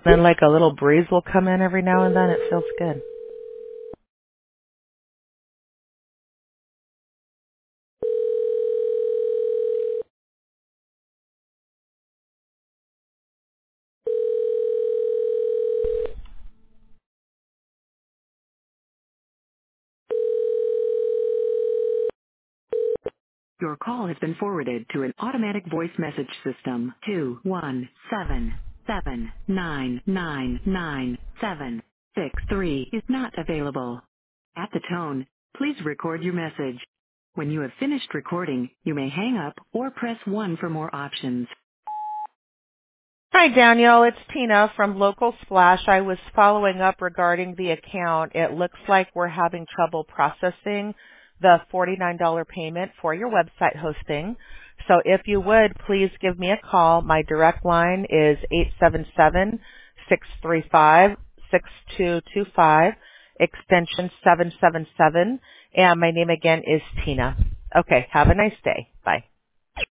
Then like a little breeze will come in every now and then. It feels good. Your call has been forwarded to an automatic voice message system. 21779999763 is not available. At the tone, please record your message. When you have finished recording, you may hang up or press 1 for more options. Hi, Danielle. It's Tina from Local Splash. I was following up regarding the account. It looks like we're having trouble processing the $49 payment for your website hosting. So if you would, please give me a call. My direct line is 877-635-6225, extension 777, and my name again is Tina. Okay, have a nice day. Bye.